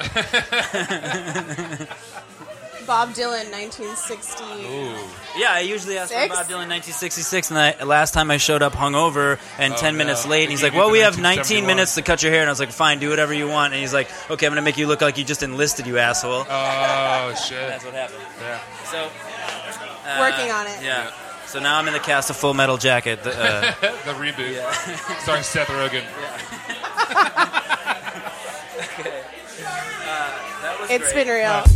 Speaker 8: Bob Dylan, 1960.
Speaker 7: Yeah, I usually ask for
Speaker 8: Six?
Speaker 7: Bob Dylan 1966, and last time I showed up hungover and 10 minutes
Speaker 4: no.
Speaker 7: late, and
Speaker 4: They
Speaker 7: he's
Speaker 4: gave
Speaker 7: like,
Speaker 4: you
Speaker 7: well,
Speaker 4: the
Speaker 7: we have 19
Speaker 4: 1971.
Speaker 7: minutes to cut your hair, and I was like, fine, do whatever you want, and he's like, okay, I'm going to make you look like you just enlisted, you asshole.
Speaker 4: Oh, shit.
Speaker 7: That's what happened.
Speaker 4: Yeah.
Speaker 7: So,
Speaker 8: Working on it.
Speaker 7: yeah. So now I'm in the cast of Full Metal Jacket.
Speaker 4: The reboot. Starring Seth Rogen.
Speaker 7: That was
Speaker 8: It's
Speaker 7: great.
Speaker 8: been real.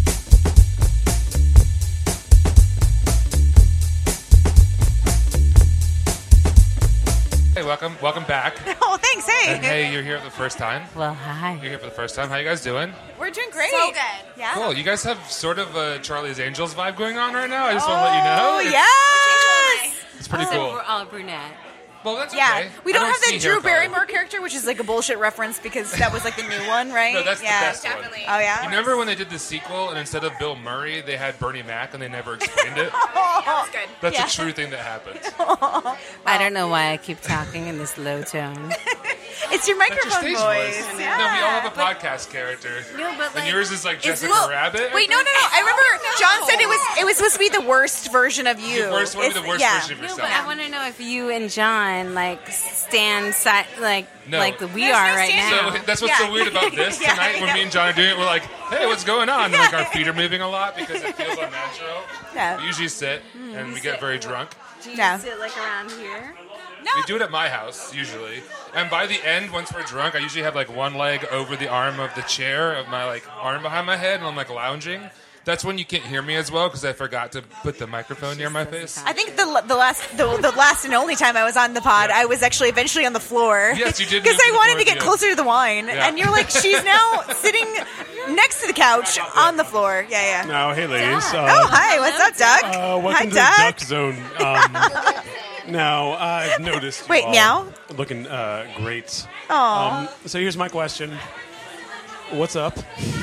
Speaker 4: Hey, welcome back.
Speaker 9: Oh, thanks. Hey.
Speaker 4: And hey, you're here for the first time.
Speaker 9: Well, hi.
Speaker 4: You're here for the first time. How you guys doing?
Speaker 9: We're doing great.
Speaker 8: So good.
Speaker 9: Yeah.
Speaker 4: Cool. You guys have sort of a Charlie's Angels vibe going on right now. I just want to let you know.
Speaker 9: Oh,
Speaker 4: It's-
Speaker 9: yes.
Speaker 4: It's pretty cool.
Speaker 10: We're all brunette.
Speaker 4: Well, that's
Speaker 9: Yeah.
Speaker 4: okay.
Speaker 9: We
Speaker 4: I
Speaker 9: don't have
Speaker 4: see
Speaker 9: the
Speaker 4: hair
Speaker 9: Drew
Speaker 4: color.
Speaker 9: Barrymore character, which is like a bullshit reference because that was like the new one, right?
Speaker 4: No, that's
Speaker 9: yeah.
Speaker 4: the best
Speaker 8: Definitely.
Speaker 9: Oh, yeah?
Speaker 4: one. You remember when they did the sequel and instead of Bill Murray, they had Bernie Mac and they never explained it?
Speaker 8: That's good.
Speaker 4: That's
Speaker 9: Yeah.
Speaker 4: a true thing that happened.
Speaker 10: I don't know why I keep talking in this low tone.
Speaker 9: It's your
Speaker 4: That's your
Speaker 9: microphone
Speaker 4: stage
Speaker 9: voice.
Speaker 4: voice.
Speaker 9: Yeah.
Speaker 4: No, we all have a podcast character.
Speaker 9: No, but
Speaker 4: And
Speaker 9: like,
Speaker 4: yours is like
Speaker 9: it's
Speaker 4: Jessica
Speaker 9: look-
Speaker 4: Rabbit?
Speaker 9: Wait, no. I remember John said it was supposed to be the worst version of you.
Speaker 4: The worst one, the worst
Speaker 9: yeah.
Speaker 4: version of
Speaker 10: No,
Speaker 4: yourself.
Speaker 10: but I want to know if you and John like stand side like
Speaker 4: No.
Speaker 10: we
Speaker 9: There's
Speaker 10: are
Speaker 9: no
Speaker 10: right
Speaker 9: standing.
Speaker 10: now.
Speaker 4: So that's what's so
Speaker 9: Yeah.
Speaker 4: weird about this
Speaker 9: Yeah,
Speaker 4: tonight. When
Speaker 9: yeah.
Speaker 4: me and John are doing it, we're like, "Hey, what's going on?" And like our feet are moving a lot because it feels unnatural.
Speaker 9: Yeah.
Speaker 4: We usually sit and we get very drunk.
Speaker 10: Do you
Speaker 9: Yeah.
Speaker 10: sit like around here?
Speaker 4: We do it at my house usually, and by the end, once we're drunk, I usually have like one leg over the arm of the chair of my like arm behind my head, and I'm like lounging. That's when you can't hear me as well because I forgot to put the microphone near my face.
Speaker 9: I think the last and only time I was on the pod, I was actually eventually on the floor.
Speaker 4: Yes, you did
Speaker 9: Because
Speaker 4: move to
Speaker 9: I
Speaker 4: the
Speaker 9: wanted
Speaker 4: floor
Speaker 9: to get
Speaker 4: at the end.
Speaker 9: closer to the wine,
Speaker 4: Yeah.
Speaker 9: and you're like, she's now sitting next to the couch on the floor. Yeah, yeah.
Speaker 1: Now, hey, ladies.
Speaker 9: Oh, hi. What's up, Doug?
Speaker 1: Welcome
Speaker 9: Hi,
Speaker 1: to the
Speaker 9: Doug.
Speaker 1: Duck Zone. Now, I've noticed.
Speaker 9: Wait,
Speaker 1: you all
Speaker 9: meow?
Speaker 1: Looking great.
Speaker 9: Aw.
Speaker 1: So here's my question. What's up?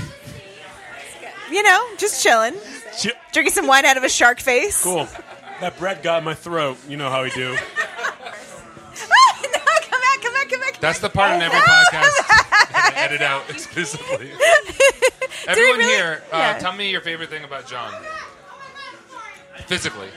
Speaker 9: You know, just chilling. Drinking some wine out of a shark face.
Speaker 1: Cool. That bread got in my throat. You know how we do.
Speaker 9: No, come back.
Speaker 4: That's the part in every podcast I'm gonna edit out exclusively. Everyone
Speaker 9: really?
Speaker 4: here,
Speaker 9: Yeah.
Speaker 4: tell me your favorite thing about John. Physically.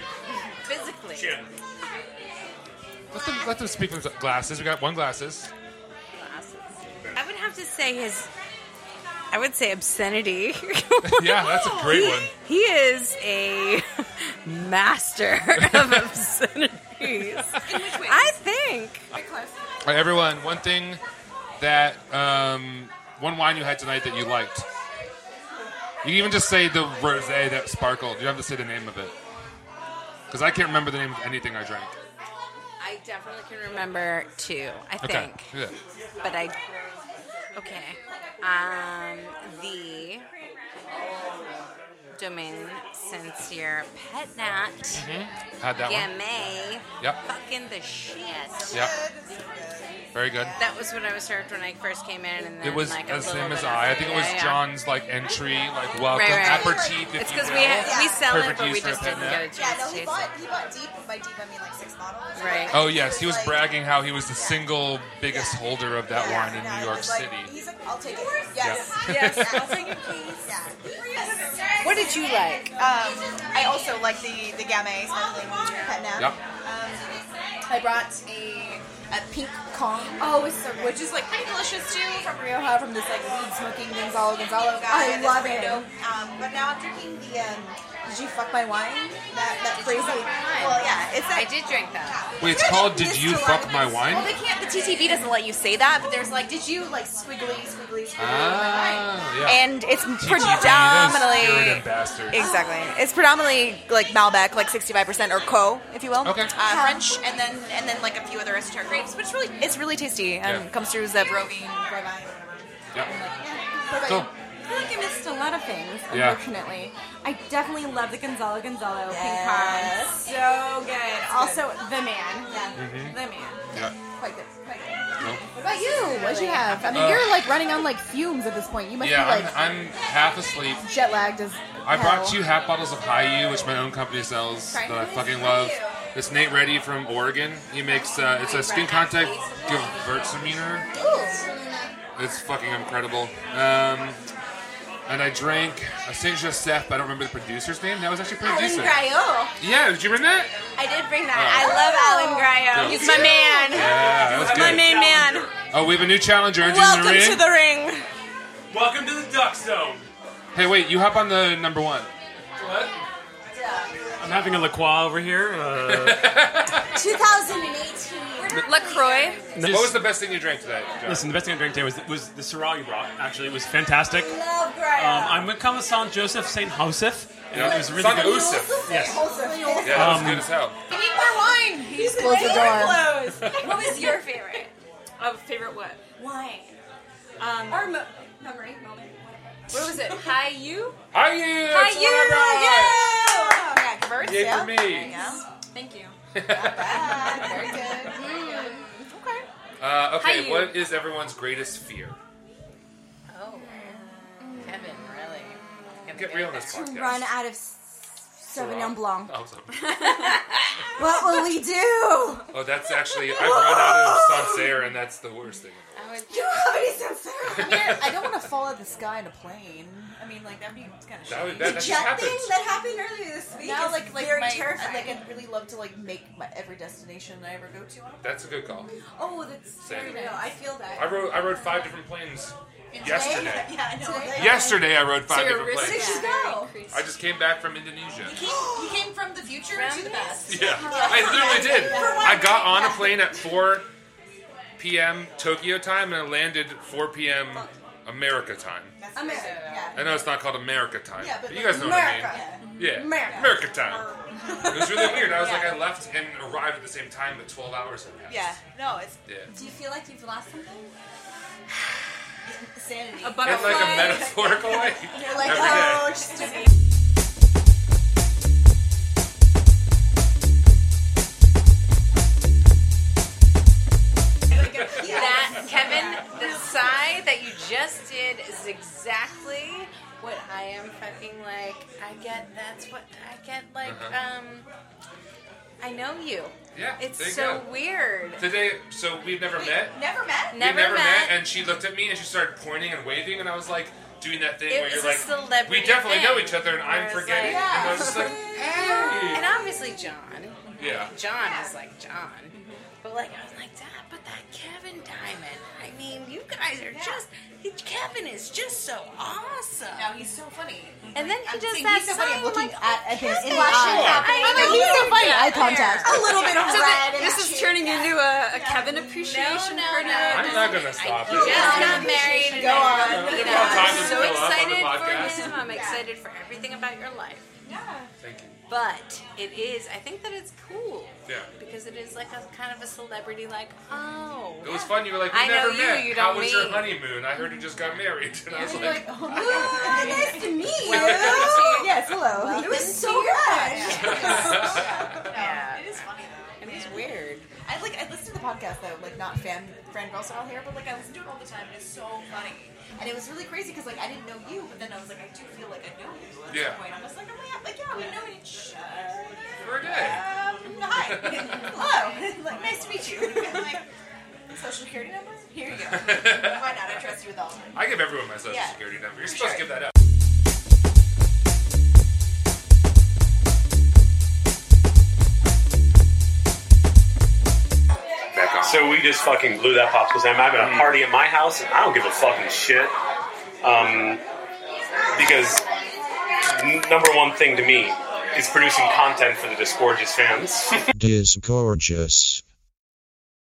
Speaker 4: Let them speak for themselves. Glasses. We got one glasses.
Speaker 10: I would have to say I would say obscenity.
Speaker 4: Yeah, that's a great one.
Speaker 10: He is a master of obscenities. I think.
Speaker 4: All right, everyone, one thing that, one wine you had tonight that you liked. You can even just say the rosé that sparkled. You don't have to say the name of it. Because I can't remember the name of anything I drank.
Speaker 10: I definitely can remember two. I
Speaker 4: Okay.
Speaker 10: think,
Speaker 4: Yeah.
Speaker 10: but okay. The Domaine Sincere Pet Nat.
Speaker 4: Had that one.
Speaker 10: Gamay.
Speaker 4: Yep.
Speaker 10: Fucking the shit.
Speaker 4: Yep. Very good.
Speaker 10: That was what I was served when I first came in, and then
Speaker 4: It was
Speaker 10: like
Speaker 4: the
Speaker 10: a
Speaker 4: same
Speaker 10: little
Speaker 4: as
Speaker 10: bit
Speaker 4: I. I
Speaker 10: after.
Speaker 4: think it was
Speaker 10: Yeah.
Speaker 4: John's like entry, like welcome
Speaker 10: Right.
Speaker 4: aperitif.
Speaker 10: It's
Speaker 4: because
Speaker 10: because we sell
Speaker 4: Perfect
Speaker 10: it, but
Speaker 4: use
Speaker 10: we
Speaker 4: for a
Speaker 10: just
Speaker 4: pet
Speaker 10: didn't
Speaker 4: nat.
Speaker 10: get a chance to taste it.
Speaker 9: He bought deep. By deep, I mean like 6 bottles.
Speaker 10: Right.
Speaker 4: Oh yes, he was bragging how he was the single biggest holder of that wine in New York City.
Speaker 9: He's like, I'll take it. Yes.
Speaker 10: Yes, I'll take it, please.
Speaker 9: Yeah.
Speaker 10: What did you like?
Speaker 9: I also like the Gamay sparkling pet nat.
Speaker 4: Yep.
Speaker 9: I brought a pink Kong. Oh, it's so good. Which is like pretty delicious too from Rioja, from this like weed smoking Gonzalo guy. I love it. But now I'm drinking the Did You Fuck My Wine? That crazy. Well, yeah, it's that.
Speaker 10: I did drink that.
Speaker 4: Wait, it's called Did You Fuck My Wine?
Speaker 9: Well, they can't. The TTV doesn't let you say that, but there's like, did you like squiggly
Speaker 4: Ah, yeah.
Speaker 9: And it's
Speaker 4: Those
Speaker 9: predominantly
Speaker 4: Puritan bastards.
Speaker 9: exactly. It's predominantly like Malbec, like 65% or Co, if you will.
Speaker 4: Okay.
Speaker 9: French, and then like a few other esoteric grapes, but it's really tasty and
Speaker 4: Yeah.
Speaker 9: comes through as a Rovine, whatever.
Speaker 4: Yep. Cool.
Speaker 11: I feel like I missed a lot of things,
Speaker 4: Yeah.
Speaker 11: unfortunately. I definitely love the Gonzalo Pink Pong.
Speaker 9: Yes.
Speaker 11: So good. Also, the man.
Speaker 9: Yeah.
Speaker 11: The man.
Speaker 4: Yeah.
Speaker 9: Quite good.
Speaker 4: Nope.
Speaker 11: What about you? What'd you have? I mean, you're like running on like fumes at this point. You must
Speaker 4: Yeah,
Speaker 11: be like
Speaker 4: I'm half asleep.
Speaker 11: jet lagged as
Speaker 4: I
Speaker 11: hell.
Speaker 4: brought 2 half bottles of Hayu, which my own company sells that I fucking love. It's Nate Reddy from Oregon. He makes it's a skin contact Gewürztraminer. It's fucking incredible. And I drank a Saint Joseph, but I don't remember the producer's name. That was actually pretty decent. Yeah, did you bring that?
Speaker 10: I did bring that.
Speaker 4: Oh.
Speaker 10: I love Alan Grayo.
Speaker 4: Good.
Speaker 10: He's my man.
Speaker 4: Yeah, that was
Speaker 10: My
Speaker 4: good.
Speaker 10: main man.
Speaker 4: Oh, we have a new challenger entering
Speaker 10: Welcome
Speaker 4: the ring.
Speaker 10: to the ring.
Speaker 1: Welcome to the Duck Zone.
Speaker 4: Hey, wait, you hop on the number 1.
Speaker 1: What? I'm having a La Croix over here.
Speaker 9: 2018.
Speaker 10: LaCroix.
Speaker 4: What was the best thing you drank today, John?
Speaker 1: Listen, the best thing I drank today was the Syrah you brought. Actually, it was fantastic.
Speaker 9: Love Graham.
Speaker 1: I'm going to come with Saint Joseph, St. Joseph.
Speaker 4: Yeah.
Speaker 1: It was really
Speaker 4: Saint
Speaker 1: good.
Speaker 4: Joseph.
Speaker 1: Yes.
Speaker 4: Yeah, that was good as hell.
Speaker 9: We need more wine. He's
Speaker 11: closed the door.
Speaker 10: What was your favorite? Favorite what?
Speaker 11: Wine.
Speaker 10: Or
Speaker 11: Memory moment.
Speaker 10: what was it? Hi you?
Speaker 4: Hiyu!
Speaker 10: Hi
Speaker 4: That's what I
Speaker 9: Yeah, converts,
Speaker 4: got! Yay
Speaker 9: yeah.
Speaker 4: for me.
Speaker 9: There you go.
Speaker 11: Thank you.
Speaker 9: Not bad. Very good.
Speaker 4: Okay,
Speaker 10: Hiyu.
Speaker 4: what is everyone's greatest fear?
Speaker 10: Oh, Kevin, really?
Speaker 4: Get real on this podcast.
Speaker 11: Run out of Sauvignon Blanc.
Speaker 4: Oh, sorry.
Speaker 11: What will we do?
Speaker 4: Oh, that's actually, I've run out of Sancerre, and that's the worst thing in the world.
Speaker 9: You don't have any sense there. I mean, I don't want to fall out of the sky in a plane. I mean, like, that'd be kind of shitty.
Speaker 4: That
Speaker 9: The
Speaker 4: just
Speaker 9: jet
Speaker 4: happens.
Speaker 9: thing that happened earlier this week
Speaker 11: Now,
Speaker 9: is
Speaker 11: like,
Speaker 9: very
Speaker 11: my-
Speaker 9: terrifying. Like, I'd really love to, like, make every destination I ever go to on a plane.
Speaker 4: That's a good call.
Speaker 9: Oh, that's very
Speaker 4: Same.
Speaker 9: real. I feel that.
Speaker 4: I rode 5 different planes yesterday.
Speaker 9: Yeah, I know.
Speaker 4: Yesterday I rode 5 different
Speaker 9: Where
Speaker 4: planes.
Speaker 9: did you go?
Speaker 4: I just came back from Indonesia.
Speaker 9: You came from the future to the past.
Speaker 4: Yeah, I literally did. I got on a plane at 4 p.m. Tokyo time and I landed 4 p.m. America time.
Speaker 9: America. Yeah.
Speaker 4: I know it's not called America time,
Speaker 9: Yeah,
Speaker 4: but you guys know
Speaker 9: America.
Speaker 4: what I mean. Yeah,
Speaker 9: America.
Speaker 4: time. It was really weird. I was like, I left and arrived at the same time, but 12 hours had passed.
Speaker 9: Yeah. No, it's.
Speaker 4: Yeah.
Speaker 9: Do you feel like you've lost something? Sanity.
Speaker 10: A
Speaker 4: In like a metaphorical way.
Speaker 9: You're like,
Speaker 4: Every
Speaker 9: oh,
Speaker 4: day.
Speaker 9: just
Speaker 10: That, Kevin, the sigh that you just did is exactly what I am fucking like. That's what I get, like, I know you.
Speaker 4: Yeah,
Speaker 10: It's
Speaker 4: there you
Speaker 10: so
Speaker 4: go.
Speaker 10: weird.
Speaker 4: Today, so we've never met.
Speaker 9: Never met?
Speaker 4: We
Speaker 10: Never
Speaker 4: never met,
Speaker 10: met.
Speaker 4: and she looked at me and she started pointing and waving, and I was like doing that thing
Speaker 10: It
Speaker 4: where
Speaker 10: was
Speaker 4: you're
Speaker 10: a
Speaker 4: like,
Speaker 10: celebrity
Speaker 4: we definitely know
Speaker 10: thing,
Speaker 4: each other, and I'm
Speaker 10: where it's
Speaker 4: forgetting.
Speaker 10: like-
Speaker 4: And I was just like, hey.
Speaker 10: And obviously John.
Speaker 4: Yeah.
Speaker 10: John is like John. But like, I was like, Dad, but that Kevin Diamond, I mean, you guys are just, Kevin is just so awesome.
Speaker 9: No, he's so funny.
Speaker 10: And then he
Speaker 9: I'm
Speaker 10: does
Speaker 9: saying
Speaker 10: that
Speaker 9: he's so funny. I'm
Speaker 10: sign,
Speaker 9: looking
Speaker 10: like,
Speaker 9: at his
Speaker 10: Kevin.
Speaker 9: inflection happening.
Speaker 10: I
Speaker 9: I'm like,
Speaker 10: know,
Speaker 9: he's so
Speaker 10: you
Speaker 9: funny.
Speaker 10: get
Speaker 9: Eye contact.
Speaker 10: there.
Speaker 9: A little bit of
Speaker 11: So
Speaker 9: red.
Speaker 11: this is turning into a Kevin appreciation
Speaker 10: No,
Speaker 11: party.
Speaker 4: I'm not gonna stop
Speaker 10: He
Speaker 4: it.
Speaker 10: just got married.
Speaker 9: Go on.
Speaker 10: You
Speaker 4: Give
Speaker 10: know,
Speaker 4: all time
Speaker 10: I'm
Speaker 4: to
Speaker 10: so
Speaker 4: fill up on the
Speaker 10: excited for
Speaker 4: podcast.
Speaker 10: him. I'm excited for everything about your life.
Speaker 9: Yeah.
Speaker 4: Thank you.
Speaker 10: But it is, I think that it's cool.
Speaker 4: Yeah.
Speaker 10: Because it is like a kind of a celebrity, like, oh.
Speaker 4: It was fun. You were like, we
Speaker 10: I
Speaker 4: never
Speaker 10: know you,
Speaker 4: met.
Speaker 10: you
Speaker 4: How
Speaker 10: don't
Speaker 4: was your
Speaker 10: meet.
Speaker 4: honeymoon? I heard you just got married. And I was like,
Speaker 9: Oh, nice to meet you. Yes, hello. It was so good.
Speaker 10: Yeah.
Speaker 9: It is funny though.
Speaker 10: And it's weird.
Speaker 9: I listen to the podcast though, like not fangirl style here, but like I listen to it all the time. And it's so funny, and it was really crazy because like I didn't know you, but then I was like, I do feel like I know you. At
Speaker 4: Yeah.
Speaker 9: some point, I was like, oh my god, like yeah, we know each other.
Speaker 4: for a day.
Speaker 9: Hi, hello, like nice to meet you. And, like, social security number? Here you go. Why not? I trust you with all of it.
Speaker 4: I give everyone my social
Speaker 9: Yeah.
Speaker 4: security number. You're
Speaker 9: For
Speaker 4: supposed
Speaker 9: sure.
Speaker 4: to give that up. Back on.
Speaker 1: So we just fucking blew that popsicle stand. I'm having a party at my house, and I don't give a fucking shit. Because number one thing to me is producing content for the Disgorgeous fans.
Speaker 12: Disgorgeous.